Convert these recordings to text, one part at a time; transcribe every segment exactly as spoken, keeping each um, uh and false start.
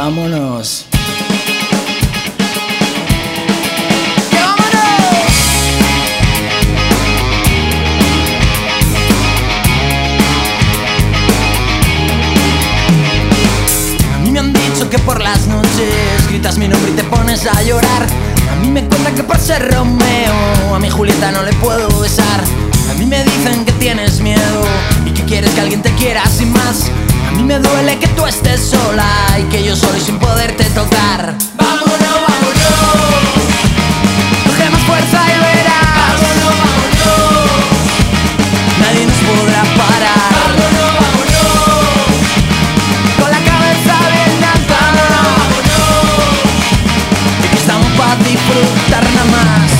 Vámonos. Que por las noches gritas mi nombre y te pones a llorar. A mí me cuentan que por ser Romeo a mi Julieta no le puedo besar. A mí me dicen que tienes miedo y que quieres que alguien te quiera sin más. A mí me duele que tú estés sola y que yo solo y sin poderte tocar. Vámonos, vámonos, coge más fuerza y verás. Vámonos, vámonos, nadie nos podrá parar. Vámonos, vámonos, con la cabeza bien alta. Vámonos, y que estamos para disfrutar nada más.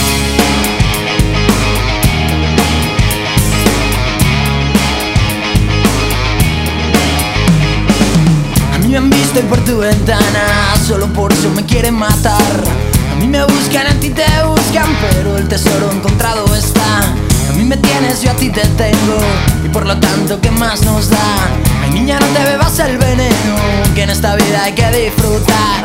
Me han visto ir por tu ventana, solo por eso me quieren matar. A mí me buscan, a ti te buscan, pero el tesoro encontrado está. A mí me tienes, yo a ti te tengo, y por lo tanto, ¿qué más nos da? Ay, niña, no te bebas el veneno, que en esta vida hay que disfrutar.